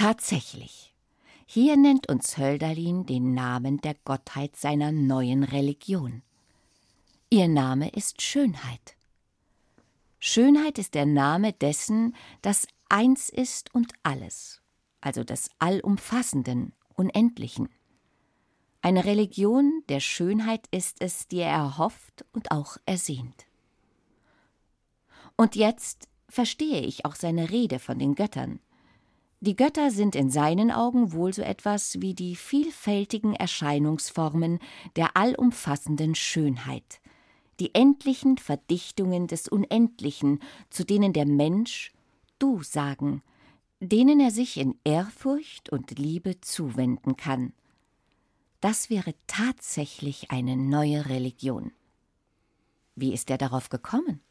Tatsächlich. Hier nennt uns Hölderlin den Namen der Gottheit seiner neuen Religion. Ihr Name ist Schönheit. Schönheit ist der Name dessen, das eins ist und alles, also des Allumfassenden, Unendlichen. Eine Religion der Schönheit ist es, die er erhofft und auch ersehnt. Und jetzt verstehe ich auch seine Rede von den Göttern. Die Götter sind in seinen Augen wohl so etwas wie die vielfältigen Erscheinungsformen der allumfassenden Schönheit, die endlichen Verdichtungen des Unendlichen, zu denen der Mensch Du sagen, denen er sich in Ehrfurcht und Liebe zuwenden kann. Das wäre tatsächlich eine neue Religion. Wie ist er darauf gekommen?